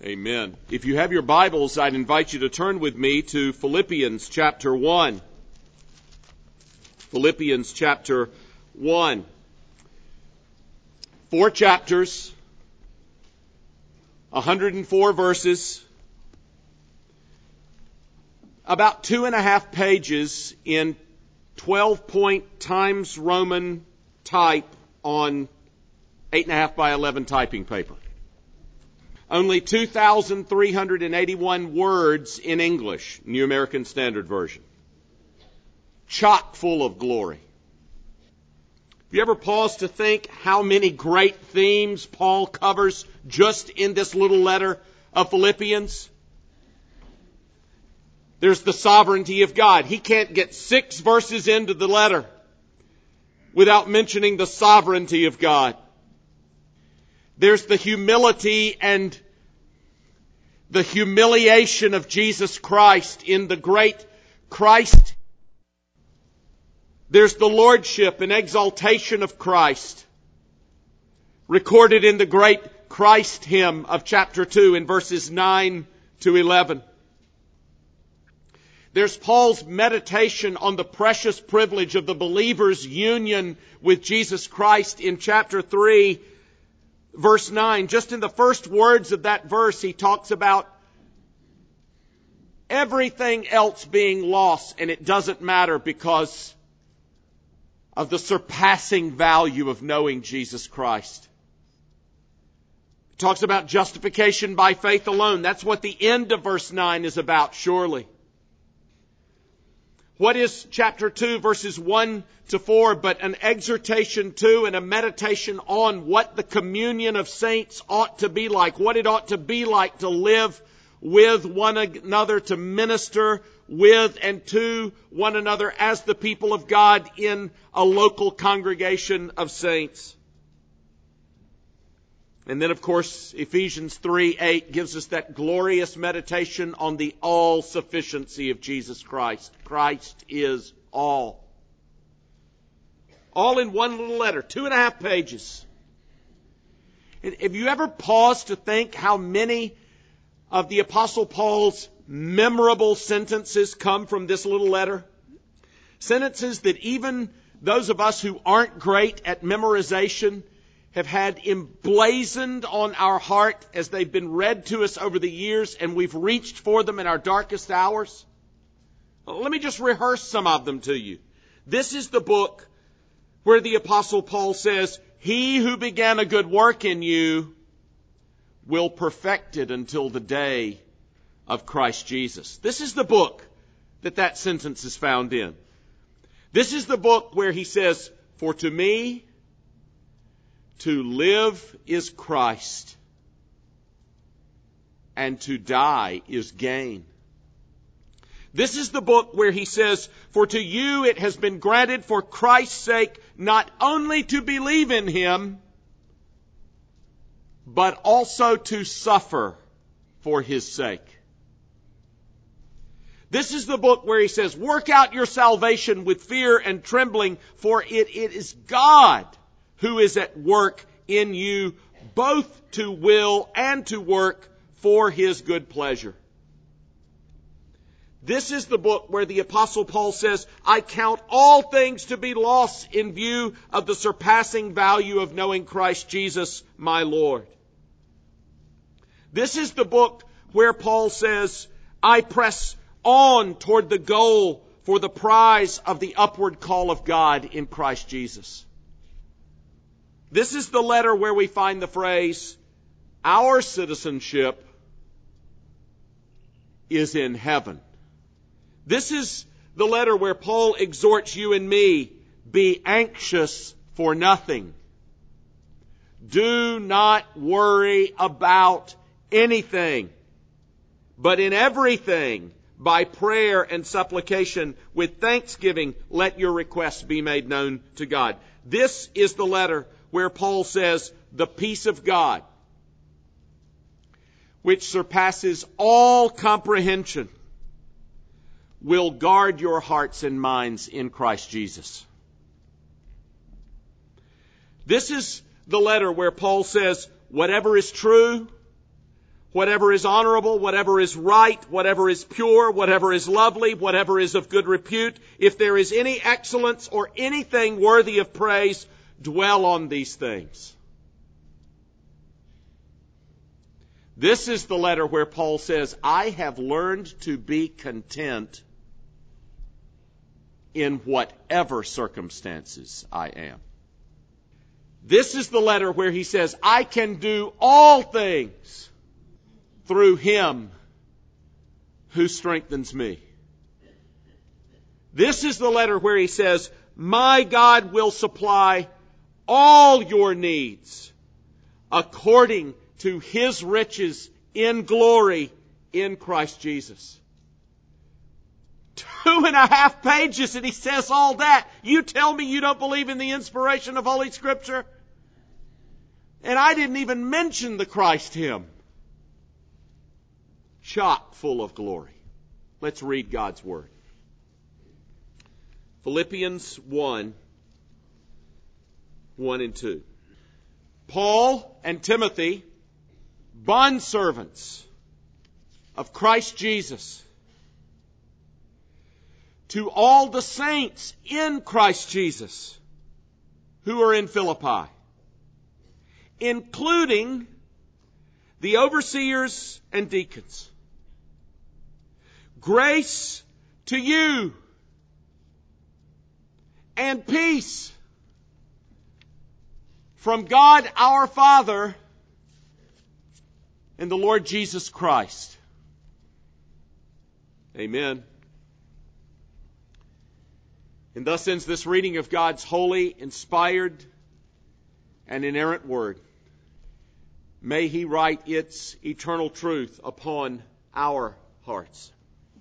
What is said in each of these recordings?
Amen. If you have your Bibles, I'd invite you to turn with me to Philippians chapter 1. Philippians chapter 1. 4 chapters, 104 verses, about 2.5 pages in 12-point Times Roman type on 8.5 by 11 typing paper. Only 2,381 words in English, New American Standard Version. Chock full of glory. Have you ever paused to think how many great themes Paul covers just in this little letter of Philippians? There's the sovereignty of God. He can't get 6 verses into the letter without mentioning the sovereignty of God. There's the humility and the humiliation of Jesus Christ in the great Christ. There's the lordship and exaltation of Christ, recorded in the great Christ hymn of chapter 2 in verses 9 to 11. There's Paul's meditation on the precious privilege of the believer's union with Jesus Christ in chapter 3, verse 9. Just in the first words of that verse, he talks about everything else being lost, and it doesn't matter because of the surpassing value of knowing Jesus Christ. He talks about justification by faith alone. That's what the end of verse 9 is about, surely. What is chapter 2, verses 1 to 4, but an exhortation to and a meditation on what the communion of saints ought to be like, what it ought to be like to live with one another, to minister with and to one another as the people of God in a local congregation of saints. And then, of course, Ephesians 3:8 gives us that glorious meditation on the all-sufficiency of Jesus Christ. Christ is all. All in one little letter, 2.5 pages. Have you ever paused to think how many of the Apostle Paul's memorable sentences come from this little letter? Sentences that even those of us who aren't great at memorization have had emblazoned on our heart as they've been read to us over the years, and we've reached for them in our darkest hours. Let me just rehearse some of them to you. This is the book where the Apostle Paul says, "He who began a good work in you will perfect it until the day of Christ Jesus." This is the book that sentence is found in. This is the book where he says, "For to me, to live is Christ, and to die is gain." This is the book where he says, "For to you it has been granted for Christ's sake not only to believe in him, but also to suffer for his sake." This is the book where he says, "Work out your salvation with fear and trembling, for it is God who is at work in you, both to will and to work for his good pleasure." This is the book where the Apostle Paul says, "I count all things to be lost in view of the surpassing value of knowing Christ Jesus, my Lord." This is the book where Paul says, "I press on toward the goal for the prize of the upward call of God in Christ Jesus." This is the letter where we find the phrase, "Our citizenship is in heaven." This is the letter where Paul exhorts you and me, "Be anxious for nothing. Do not worry about anything, but in everything, by prayer and supplication, with thanksgiving, let your requests be made known to God." This is the letter where Paul says, "The peace of God, which surpasses all comprehension, will guard your hearts and minds in Christ Jesus." This is the letter where Paul says, whatever is true, whatever is honorable, whatever is right, whatever is pure, whatever is lovely, whatever is of good repute, if there is any excellence or anything worthy of praise, dwell on these things. This is the letter where Paul says, I have learned to be content in whatever circumstances I am. This is the letter where he says, I can do all things through Him who strengthens me. This is the letter where he says, my God will supply all your needs according to His riches in glory in Christ Jesus. 2.5 pages and he says all that. You tell me you don't believe in the inspiration of Holy Scripture? And I didn't even mention the Christ hymn. Chock full of glory. Let's read God's Word. Philippians 1, 1 and 2. Paul and Timothy, bondservants of Christ Jesus, to all the saints in Christ Jesus who are in Philippi, including the overseers and deacons. Grace to you and peace from God our Father and the Lord Jesus Christ. Amen. And thus ends this reading of God's holy, inspired, and inerrant Word. May He write its eternal truth upon our hearts.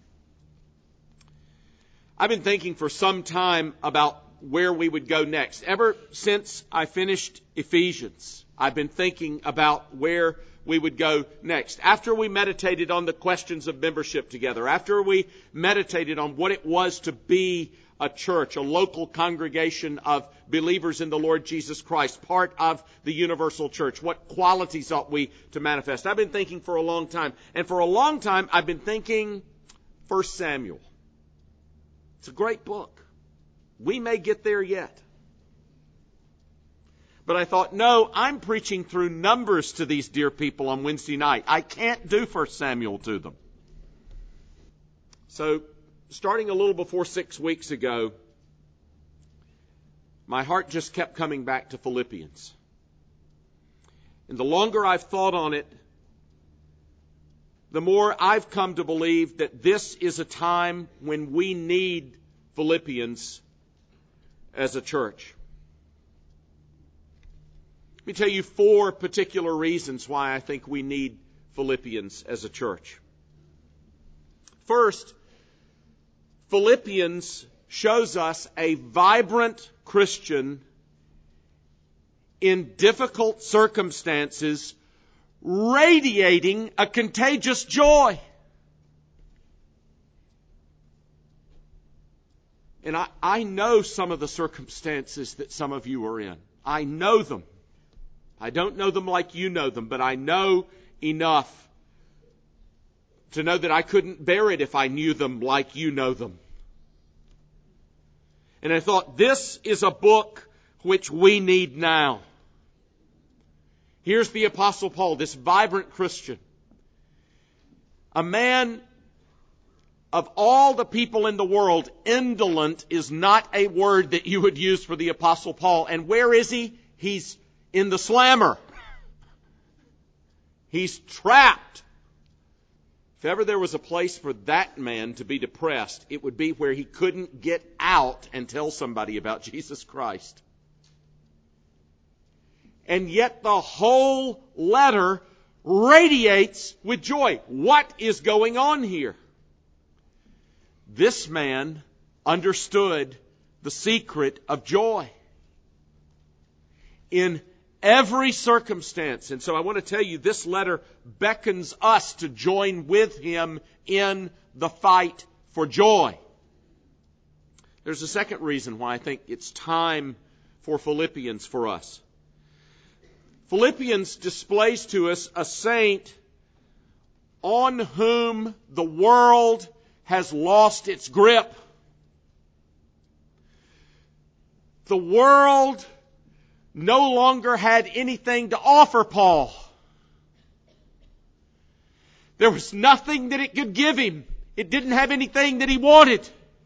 I've been thinking for some time about where we would go next. Ever since I finished Ephesians, I've been thinking about where we would go next. After we meditated on the questions of membership together, after we meditated on what it was to be a church, a local congregation of believers in the Lord Jesus Christ, part of the universal church, what qualities ought we to manifest? I've been thinking for a long time. And for a long time, I've been thinking 1 Samuel. It's a great book. We may get there yet. But I thought, no, I'm preaching through Numbers to these dear people on Wednesday night. I can't do 1 Samuel to them. So, starting a little before 6 weeks ago, my heart just kept coming back to Philippians. And the longer I've thought on it, the more I've come to believe that this is a time when we need Philippians as a church. Let me tell you 4 particular reasons why I think we need Philippians as a church. First, Philippians shows us a vibrant Christian in difficult circumstances radiating a contagious joy. And I know some of the circumstances that some of you are in. I know them. I don't know them like you know them, but I know enough to know that I couldn't bear it if I knew them like you know them. And I thought, this is a book which we need now. Here's the Apostle Paul, this vibrant Christian. A man, of all the people in the world, indolent is not a word that you would use for the Apostle Paul. And where is he? He's in the slammer. He's trapped. If ever there was a place for that man to be depressed, it would be where he couldn't get out and tell somebody about Jesus Christ. And yet the whole letter radiates with joy. What is going on here? This man understood the secret of joy in every circumstance. And so I want to tell you, this letter beckons us to join with him in the fight for joy. There's a second reason why I think it's time for Philippians for us. Philippians displays to us a saint on whom the world has lost its grip. The world no longer had anything to offer Paul. There was nothing that it could give him. It didn't have anything that he wanted.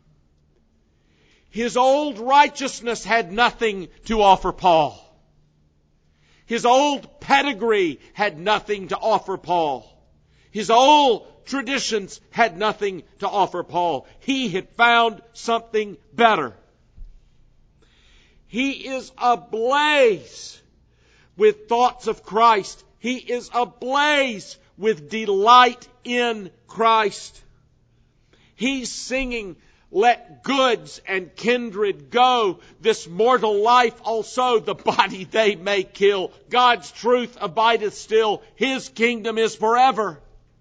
His old righteousness had nothing to offer Paul. His old pedigree had nothing to offer Paul. His old traditions had nothing to offer Paul. He had found something better. He is ablaze with thoughts of Christ. He is ablaze with delight in Christ. He's singing, "Let goods and kindred go. This mortal life also, the body they may kill. God's truth abideth still. His kingdom is forever."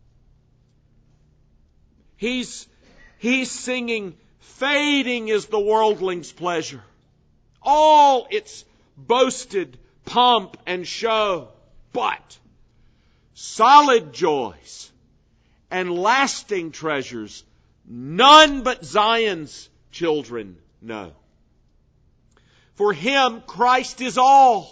He's singing, "Fading is the worldling's pleasure, all its boasted pomp and show, but solid joys and lasting treasures none but Zion's children know. For him, Christ is all.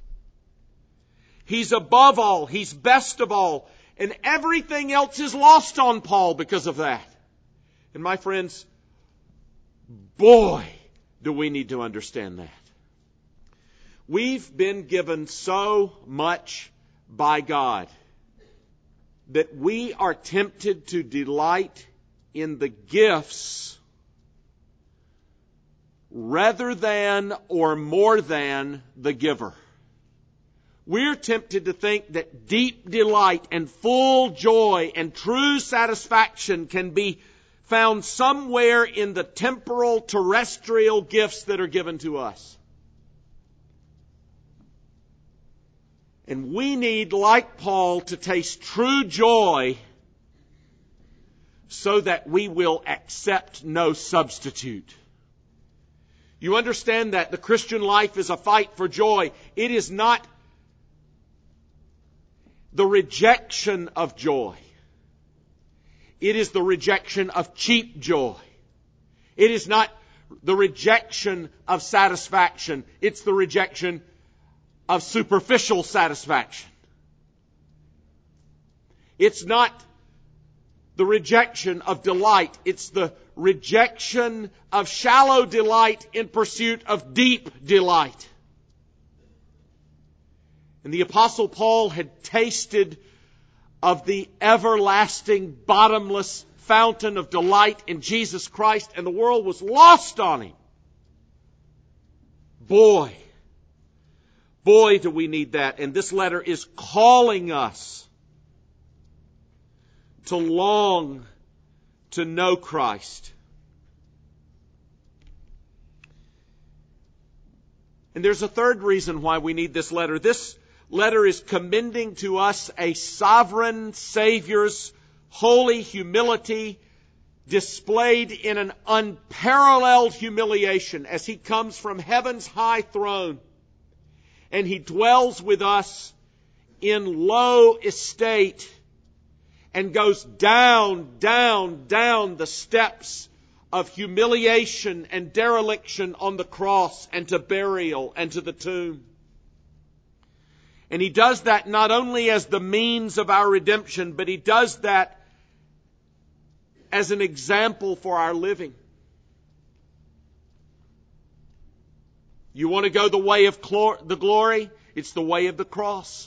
He's above all. He's best of all. And everything else is lost on Paul because of that. And my friends, boy, do we need to understand that. We've been given so much by God that we are tempted to delight in the gifts rather than or more than the giver. We're tempted to think that deep delight and full joy and true satisfaction can be found somewhere in the temporal, terrestrial gifts that are given to us. And we need, like Paul, to taste true joy so that we will accept no substitute. You understand that the Christian life is a fight for joy. It is not the rejection of joy. It is the rejection of cheap joy. It is not the rejection of satisfaction. It's the rejection of superficial satisfaction. It's not the rejection of delight. It's the rejection of shallow delight in pursuit of deep delight. And the Apostle Paul had tasted of the everlasting, bottomless fountain of delight in Jesus Christ, and the world was lost on him. Boy, do we need that. And this letter is calling us to long to know Christ. And there's a third reason why we need this letter. This letter is commending to us a sovereign Savior's holy humility displayed in an unparalleled humiliation as He comes from heaven's high throne and He dwells with us in low estate and goes down the steps of humiliation and dereliction on the cross and to burial and to the tomb. And He does that not only as the means of our redemption, but He does that as an example for our living. You want to go the way of the glory? It's the way of the cross.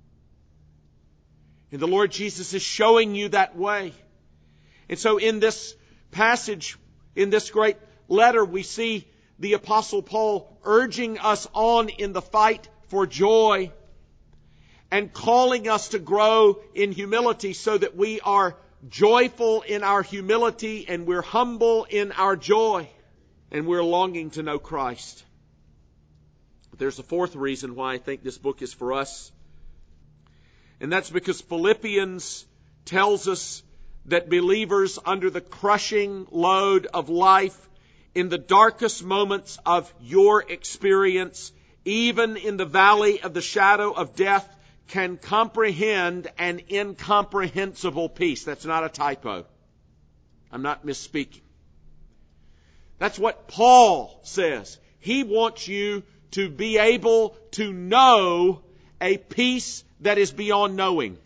And the Lord Jesus is showing you that way. And so in this passage, in this great letter, we see the Apostle Paul urging us on in the fight for joy and calling us to grow in humility so that we are joyful in our humility and we're humble in our joy and we're longing to know Christ. But there's a fourth reason why I think this book is for us. And that's because Philippians tells us that believers under the crushing load of life, in the darkest moments of your experience, even in the valley of the shadow of death, can comprehend an incomprehensible peace. That's not a typo. I'm not misspeaking. That's what Paul says. He wants you to be able to know a peace that is beyond knowing.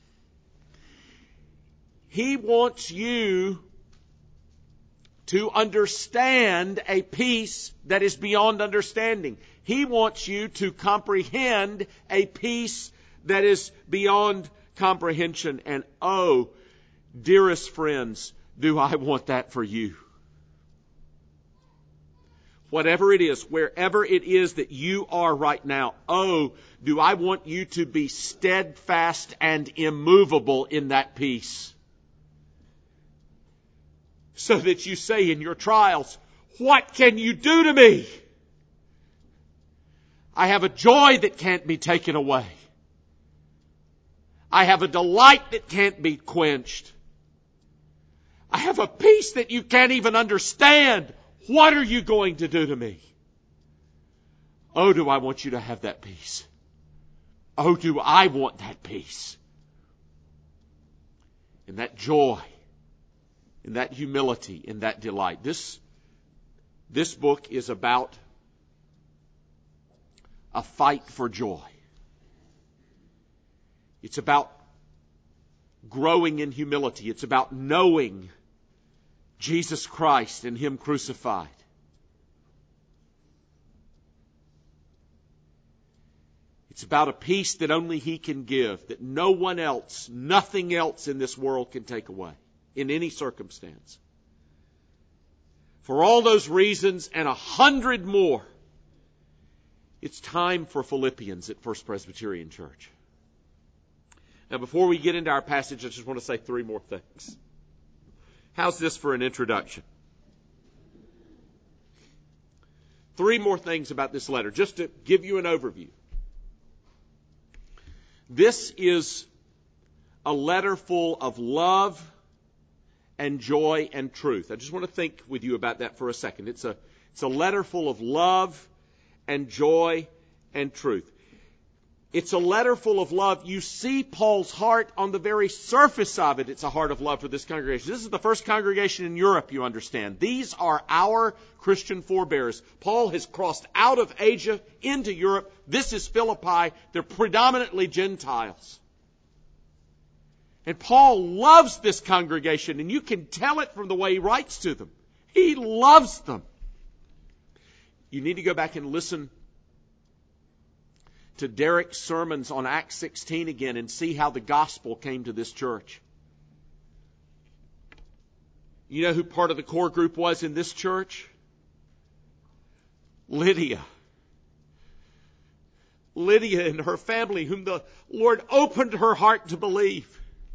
He wants you to understand a peace that is beyond understanding. He wants you to comprehend a peace that is beyond comprehension. And oh, dearest friends, do I want that for you. Whatever it is, wherever it is that you are right now, oh, do I want you to be steadfast and immovable in that peace. So that you say in your trials, what can you do to me? I have a joy that can't be taken away. I have a delight that can't be quenched. I have a peace that you can't even understand. What are you going to do to me? Oh, do I want you to have that peace? Oh, do I want that peace? And that joy, in that humility, in that delight. This book is about a fight for joy. It's about growing in humility. It's about knowing Jesus Christ and Him crucified. It's about a peace that only He can give, that no one else, nothing else in this world can take away, in any circumstance. For all those reasons and 100 more, it's time for Philippians at First Presbyterian Church. Now, before we get into our passage, I just want to say 3 more things. How's this for an introduction? 3 more things about this letter, just to give you an overview. This is a letter full of love and joy and truth. I just want to think with you about that for a second. It's a letter full of love and joy and truth. It's a letter full of love. You see Paul's heart on the very surface of it. It's a heart of love for this congregation. This is the first congregation in Europe, you understand. These are our Christian forebears. Paul has crossed out of Asia into Europe. This is Philippi. They're predominantly Gentiles. And Paul loves this congregation, and you can tell it from the way he writes to them. He loves them. You need to go back and listen to Derek's sermons on Acts 16 again and see how the gospel came to this church. You know who part of the core group was in this church? Lydia. Lydia and her family, whom the Lord opened her heart to believe.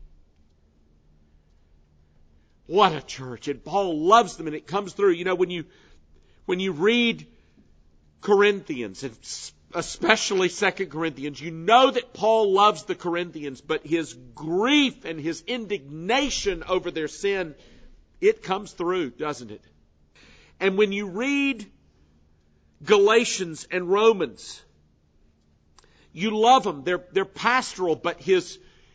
What a church. And Paul loves them, and it comes through. You know, when you read Corinthians, and especially 2 Corinthians, you know that Paul loves the Corinthians, but his grief and his indignation over their sin, it comes through, doesn't it? And when you read Galatians and Romans, you love them. They're pastoral, but his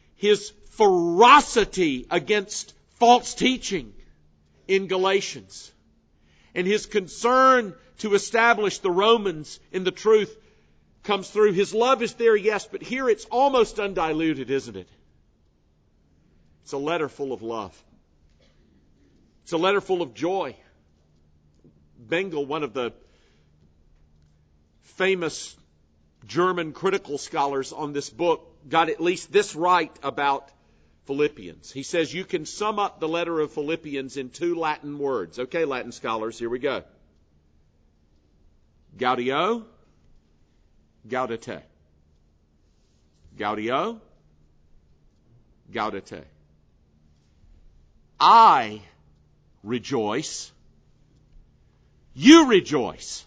ferocity against false teaching in Galatians and his concern to establish the Romans in the truth comes through. His love is there, yes, but here it's almost undiluted, isn't it? It's a letter full of love. It's a letter full of joy. Bengel, one of the famous German critical scholars on this book, got at least this right about Philippians. He says you can sum up the letter of Philippians in 2 Latin words. Okay, Latin scholars, here we go. Gaudio, gaudete. Gaudio, gaudete. I rejoice. You rejoice.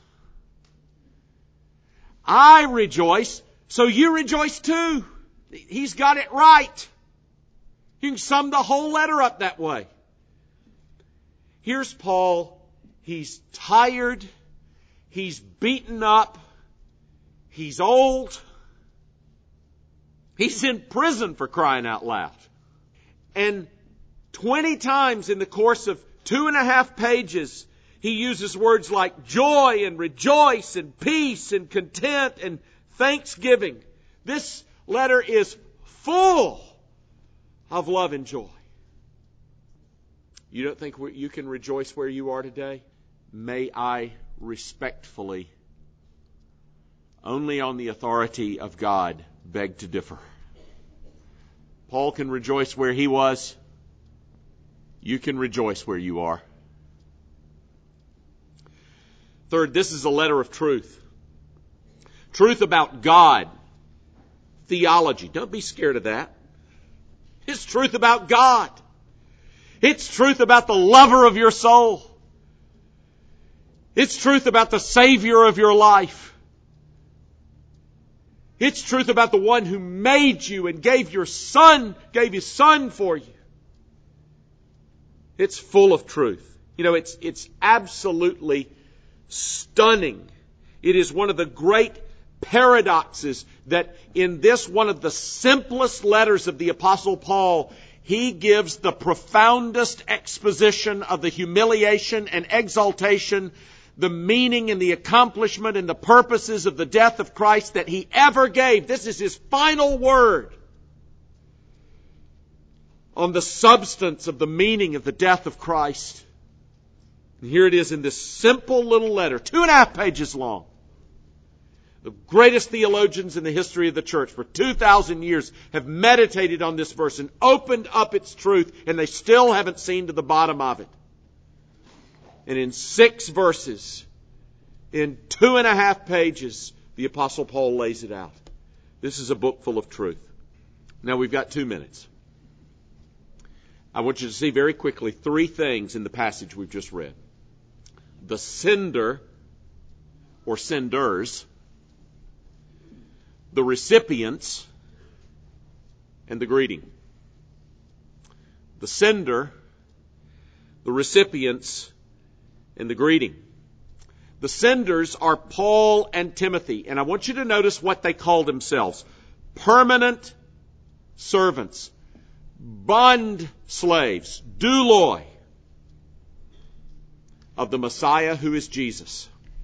I rejoice, so you rejoice too. He's got it right. You can sum the whole letter up that way. Here's Paul. He's tired. He's beaten up. He's old. He's in prison, for crying out loud. And 20 times in the course of 2.5 pages, he uses words like joy and rejoice and peace and content and thanksgiving. This letter is full of love and joy. You don't think you can rejoice where you are today? May I respectfully, only on the authority of God, beg to differ. Paul can rejoice where he was. You can rejoice where you are. Third, this is a letter of truth. Truth about God. Theology. Don't be scared of that. It's truth about God. It's truth about the lover of your soul. It's truth about the Savior of your life. It's truth about the one who made you and gave His Son for you. It's full of truth. You know, it's absolutely stunning. It is one of the great paradoxes that in this one of the simplest letters of the Apostle Paul, he gives the profoundest exposition of the humiliation and exaltation, the meaning and the accomplishment and the purposes of the death of Christ that he ever gave. This is his final word on the substance of the meaning of the death of Christ. And here it is in this simple little letter, 2.5 pages long. The greatest theologians in the history of the church for 2,000 years have meditated on this verse and opened up its truth, and they still haven't seen to the bottom of it. And in 6 verses, in 2.5 pages, the Apostle Paul lays it out. This is a book full of truth. Now we've got 2 minutes. I want you to see very quickly 3 things in the passage we've just read. The sender, or senders, the recipients, and the greeting. The sender, the recipients, and the greeting. The senders are Paul and Timothy, and I want you to notice what they call themselves. Permanent servants, bond slaves, douloi, of the Messiah who is Jesus.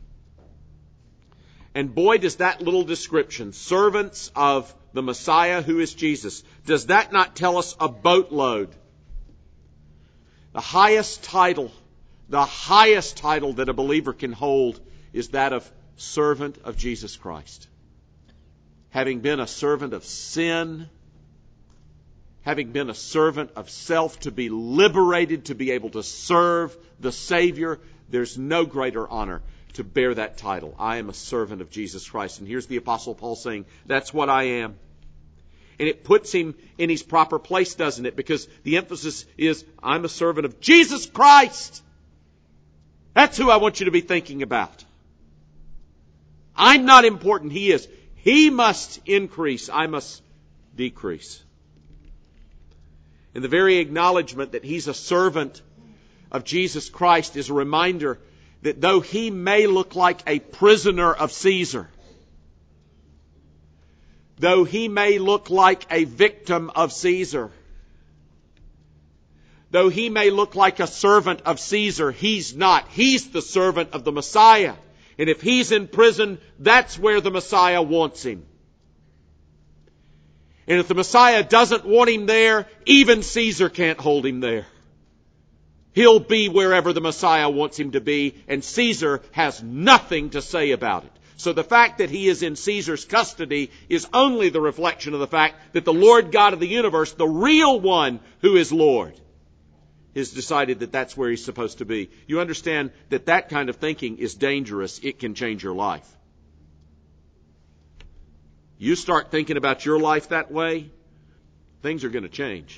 And boy, does that little description, servants of the Messiah who is Jesus, does that not tell us a boatload? The highest title that a believer can hold is that of servant of Jesus Christ. Having been a servant of sin, having been a servant of self, to be liberated, to be able to serve the Savior, there's no greater honor to bear that title. I am a servant of Jesus Christ. And here's the Apostle Paul saying, that's what I am. And it puts him in his proper place, doesn't it? Because the emphasis is, I'm a servant of Jesus Christ. That's who I want you to be thinking about. I'm not important. He is. He must increase. I must decrease. And the very acknowledgement that he's a servant of Jesus Christ is a reminder that though he may look like a prisoner of Caesar, though he may look like a victim of Caesar, though he may look like a servant of Caesar, he's not. He's the servant of the Messiah. And if he's in prison, that's where the Messiah wants him. And if the Messiah doesn't want him there, even Caesar can't hold him there. He'll be wherever the Messiah wants him to be, and Caesar has nothing to say about it. So the fact that he is in Caesar's custody is only the reflection of the fact that the Lord God of the universe, the real one who is Lord, has decided that that's where he's supposed to be. You understand that that kind of thinking is dangerous. It can change your life. You start thinking about your life that way, things are going to change.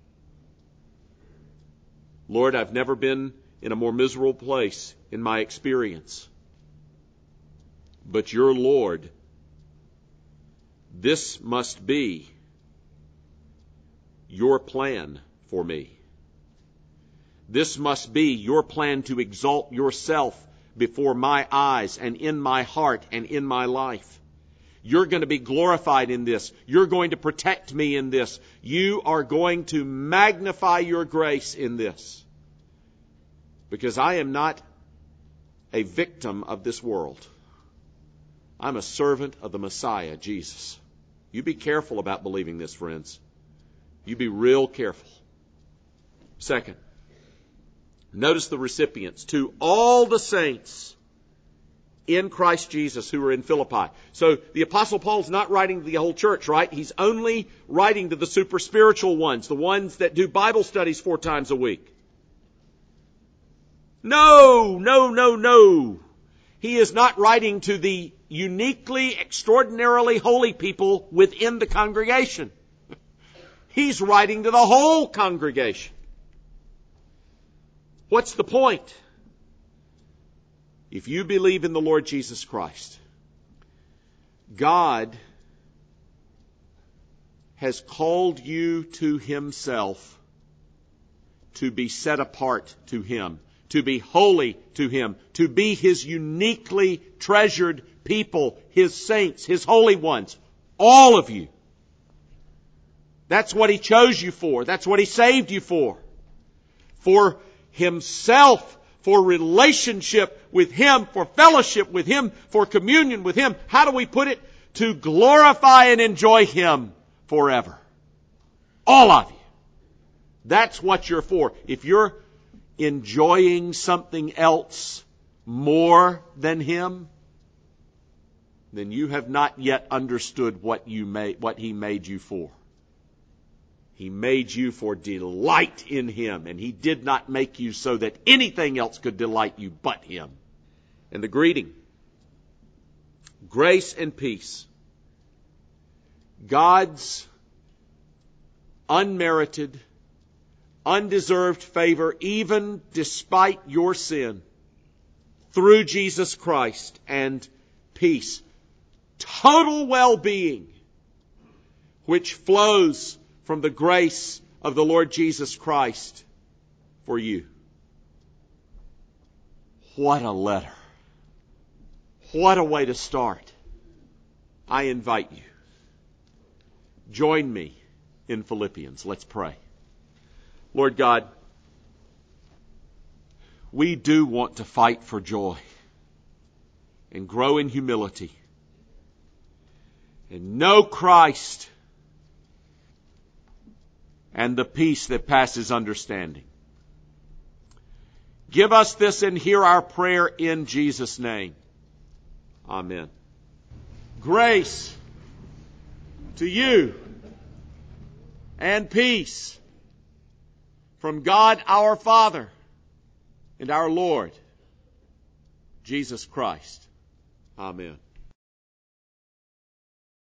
Lord, I've never been in a more miserable place in my experience. But you're Lord. This must be your plan for me. This must be your plan to exalt yourself before my eyes and in my heart and in my life. You're going to be glorified in this. You're going to protect me in this. You are going to magnify your grace in this. Because I am not a victim of this world. I'm a servant of the Messiah, Jesus. You be careful about believing this, friends. You be real careful. Second, notice the recipients. To all the saints in Christ Jesus who are in Philippi. So the Apostle Paul's not writing to the whole church, right? He's only writing to the super spiritual ones, the ones that do Bible studies 4 times a week. No. He is not writing to the uniquely, extraordinarily holy people within the congregation. He's writing to the whole congregation. What's the point? If you believe in the Lord Jesus Christ, God has called you to Himself to be set apart to Him, to be holy to Him, to be His uniquely treasured people, His saints, His holy ones, all of you. That's what He chose you for. That's what He saved you for. For Himself, for relationship with Him, for fellowship with Him, for communion with Him. How do we put it? To glorify and enjoy Him forever. All of you. That's what you're for. If you're enjoying something else more than Him, then you have not yet understood what He made you for. He made you for delight in Him, and He did not make you so that anything else could delight you but Him. And the greeting, grace and peace. God's unmerited, undeserved favor, even despite your sin, through Jesus Christ, and peace. Total well-being, which flows from the grace of the Lord Jesus Christ for you. What a letter. What a way to start. I invite you. Join me in Philippians. Let's pray. Lord God, we do want to fight for joy and grow in humility and know Christ and the peace that passes understanding. Give us this and hear our prayer in Jesus' name. Amen. Grace to you and peace from God our Father and our Lord, Jesus Christ. Amen.